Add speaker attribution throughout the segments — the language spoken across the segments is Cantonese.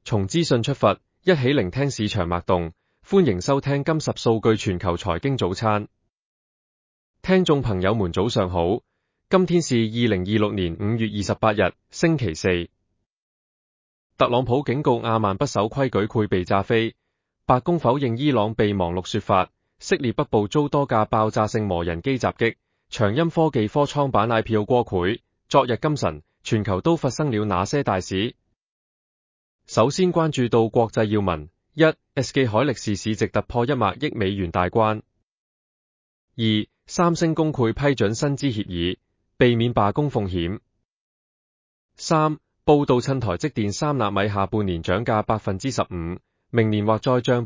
Speaker 1: 從資訊出發，一起聆聽市場脈動。歡迎收聽金十數據全球財經早餐。聽眾朋友們早上好，今天是2026年5月28日，星期四。特朗普警告阿曼不守規矩會被炸飛，白宮否認伊朗備忘錄說法，色列北部遭多架爆炸性無人機襲擊，長鑫科技科創板 IPO 過潰。昨日今晨，全球都發生了哪些大事？首先關注到國際要聞：1. SK 海力士市值突破100億美元大關。2. 三星公會批准薪資協議，避免罷工風險。3. 報道趁台積電3納米下半年漲價 15%， 明年或再漲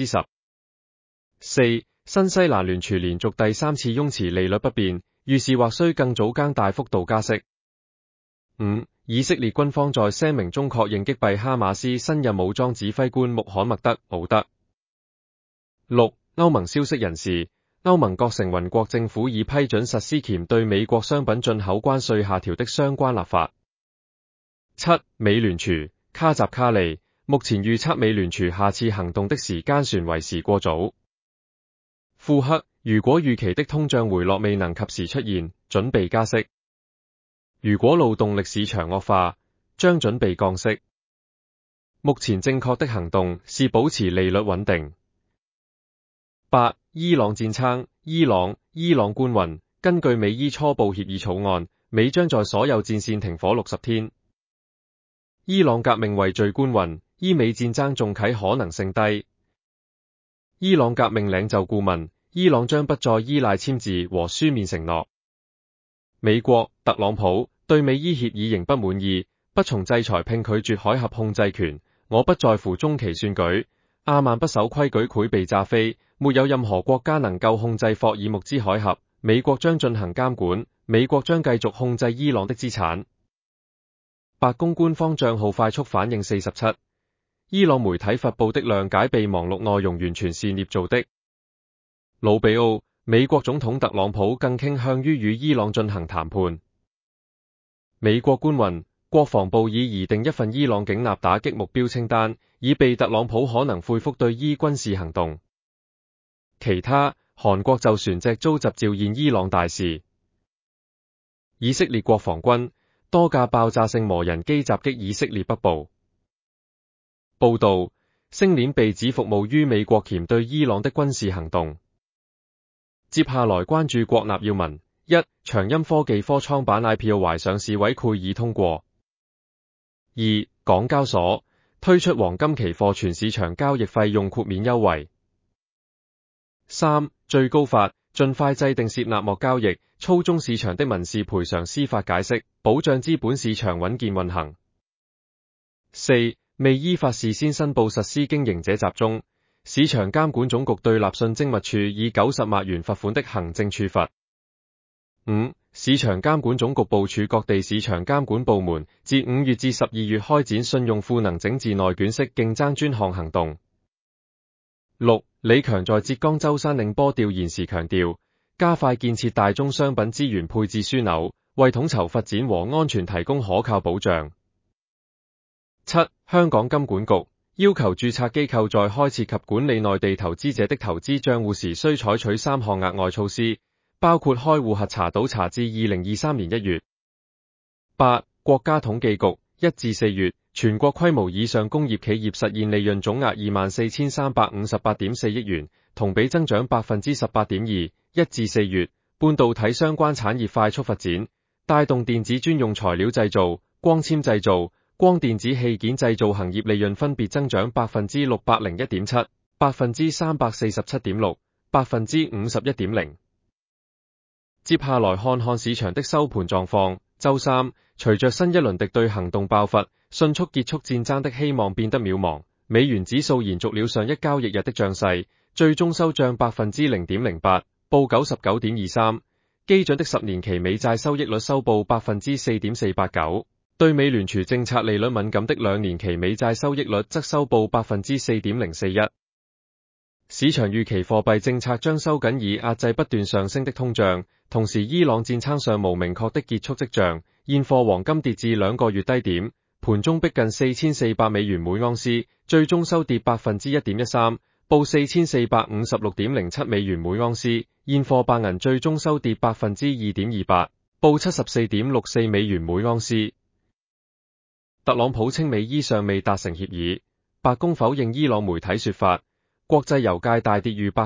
Speaker 1: 10%。4. 新西蘭聯儲連續第3次擁持利率不變，預示或需更早更大幅度加息。5. 以色列軍方在聲明中確認擊斃哈馬斯新任武裝指揮官穆罕默德·奧德。6. 歐盟消息人士，歐盟各成員國政府已批准實施鉗對美國商品進口關稅下調的相關立法。7. 美聯儲，卡什卡利，目前預測美聯儲下次行動的時間算為時過早。庫克，如果預期的通脹回落未能及時出現，準備加息。如果勞動力市場惡化，將準備降息。目前正確的行動是保持利率穩定。8. 伊朗戰撐，伊朗官員，根據美伊初步協議草案，美將在所有戰線停火60天。伊朗革命畏罪官員，伊美戰爭重啟可能性低。伊朗革命領袖顧問，伊朗將不再依賴簽字和書面承諾。美國，特朗普對美伊協議仍不滿意，不從制裁並拒絕海峽控制權。我不在乎中期選舉，阿曼不守規矩會被炸飛，沒有任何國家能夠控制霍爾木茲海峽。美國將進行監管，美國將繼續控制伊朗的資產。白宮官方賬號快速反應47，伊朗媒體發布的諒解備忘錄內容完全是捏造的。魯比奧，美國總統特朗普更傾向於與伊朗進行談判。美國官員，國防部已擬定一份伊朗警納打擊目標清單，以備特朗普可能恢復對伊軍事行動。其他，韓國就船隻遭襲召見伊朗大使。以色列國防軍，多架爆炸性無人機襲擊以色列北部。報道，星鏈被指服務於美國鉗對伊朗的軍事行動。接下來關注國納要聞。1. 長鑫科技科創板 IPO 懷上市委蓋已通過。2. 港交所推出黃金期貨全市場交易費用豁免優惠。3. 最高法盡快制定涉納莫交易、操縱市場的民事賠償司法解釋，保障資本市場穩健運行。4. 未依法事先申報實施經營者集中，市場監管總局對立訊精密處以90萬元罰款的行政處罰。5. 市場監管總局部署各地市場監管部門，自5月至12月開展信用賦能整治內卷式競爭專項行動。6. 李強在浙江舟山寧波調研時強調，加快建設大宗商品資源配置樞紐，為統籌發展和安全提供可靠保障。7. 香港金管局要求註冊機構在開設及管理內地投資者的投資帳戶時，須採取3項額外措施，包括開戶核查倒查至2023年1月。8. 國家統計局1至4月全國規模以上工業企業實現利潤總額 24,358.4 億元，同比增長 18.2%。1至4月，半導體相關產業快速發展，帶動電子專用材料製造、光纖製造、光電子器件製造行業利潤分別增長 601.7%、347.6%、51.0%。接下來看看市場的收盤狀況。周三，隨着新一輪敵對行動爆發，迅速結束戰爭的希望變得渺茫。美元指數延續了上一交易日的漲勢，最終收漲 0.08%， 報 99.23。基準的10年期美債收益率收報 4.489%， 對美聯儲政策利率敏感的2年期美債收益率則收報 4.041%。市場預期貨幣政策將收緊以壓制不斷上升的通脹，同時伊朗戰爭尚無明確的結束跡象，現貨黃金跌至2個月低點， 盤中逼近4400美元每盎司，最終收跌 1.13%， 報4456.07美元每盎司。現貨白銀最終收跌 2.28%， 報74.64美元每盎司。特朗普稱美伊尚未達成協議，白宮否認伊朗媒體說法，國際油價大跌逾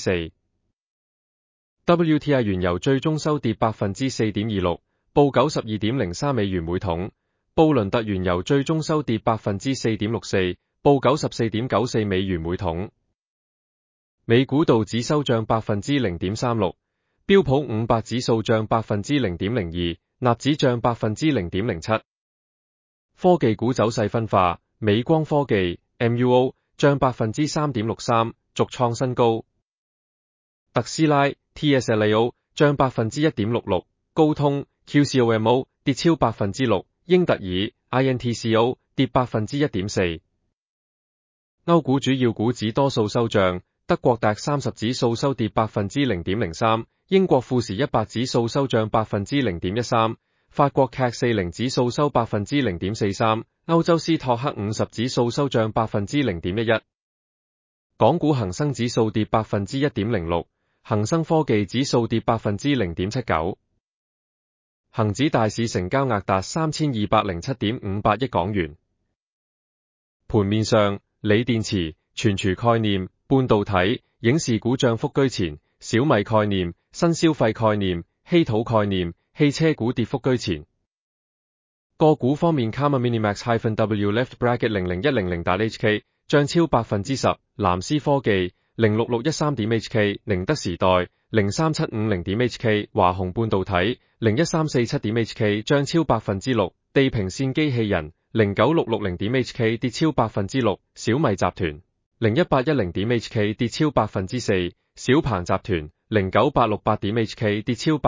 Speaker 1: 4%。WTI 原油最終收跌 4.26%， 報92.03美元每桶。布倫特原油最終收跌 4.64%， 報94.94美元每桶。美股道指收漲 0.36%， 標普500指數漲 0.02%， 納指漲 0.07%。科技股走勢分化，美光科技 MUO 漲 3.63%， 續創新高。特斯拉 TSLAO 漲 1.66%， 高通 QCOMO 跌超 6%， 英特爾 INTCO 跌 1.4%。歐股主要股指多數收漲，德國DAX 30指數收跌 0.03%， 英國富時100指數收漲 0.13%， 法國 CAC 40指數收 0.43%， 歐洲斯托克50指數收漲 0.11%。港股恒生指數跌 1.06%， 恒生科技指數跌 0.79%。恒指大市成交額達 3207.58 億港元。盤面上，鋰電池、存儲概念、半導體、影視股漲幅居前，小米概念、新消費概念、稀土概念、汽車股跌幅居前。個股方面 ，Karma Minimax-W Left Bracket 00100.HK 漲超 10%， 藍思科技 06613.HK 寧德時代 03750.HK 華虹半導體 01347.HK 漲超 6%， 地平線機器人 09660.HK 跌超 6%， 小米集團 01810.HK 跌超 4%， 小鵬集團 09868.HK 跌超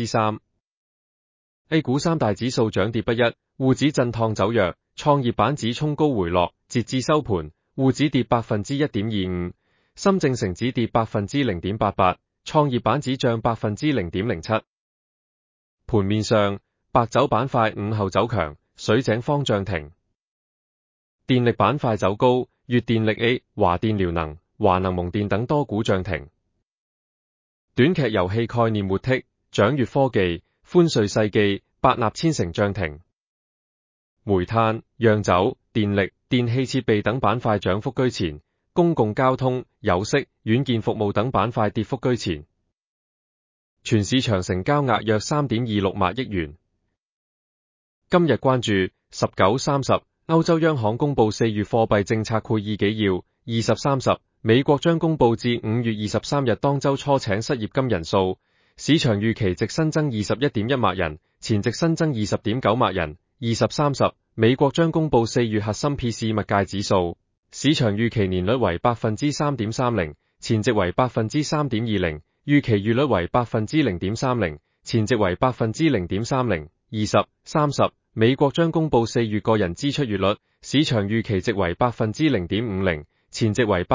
Speaker 1: 3%。A 股三大指數漲跌不一，滬指震盪走弱，創業板指衝高回落，截至收盤，滬指跌 1.25%， 深證成指跌 0.88%， 創業板指漲 0.07%。盤面上，白酒板塊午後走強，水井坊漲停。電力板塊走高，粵電力 A、華電遼能、華能蒙電等多股漲停。短劇遊戲概念活剔，掌閱科技、歡瑞世紀、百納千城漲停。煤炭、釀酒、電力、電氣設備等板塊漲幅居前，公共交通、有色、軟件服務等板塊跌幅居前。全市場成交額約 3.26 萬億元。今日關注19、30，歐洲央行公布4月貨幣政策會議紀要。20、30，美國將公布至5月23日當周初請失業金人數，市場預期值新增 21.1 萬人，前值新增 20.9 萬人。20、30，美國將公布4月核心 PCE 物價指數，市場預期年率為 3.30%， 前值為 3.20%， 預期月率為 0.30%， 前值為 0.30%。20、30，美國將公布4月個人支出月率，市場預期值為 0.50%， 前值為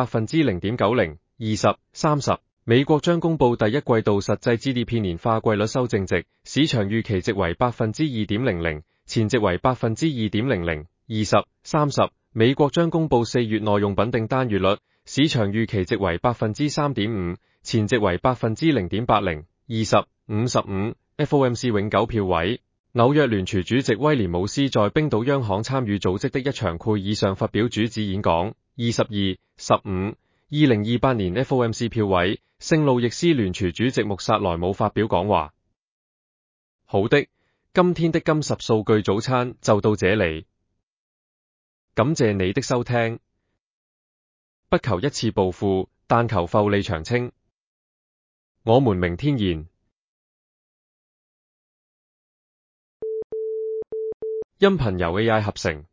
Speaker 1: 0.90%。20、30，美國將公布第一季度實際 GDP 年化季率修正值，市場預期值為 2.00%， 前值為 2.00%。20、30，美國將公布4月耐用品訂單月率，市場預期值為 3.5%， 前值為 0.80%。20、55， FOMC 永久票位，紐約聯儲主席威廉姆斯在冰島央行參與組織的一場會議上發表主旨演講。22、15， 2028年 FOMC 票位，聖路易斯聯儲主席穆薩萊姆發表講話。好的，今天的金十數據早餐就到這裡，感謝你的收聽。不求一次暴富，但求複利長青。我們明天見。音頻由 AI 合成。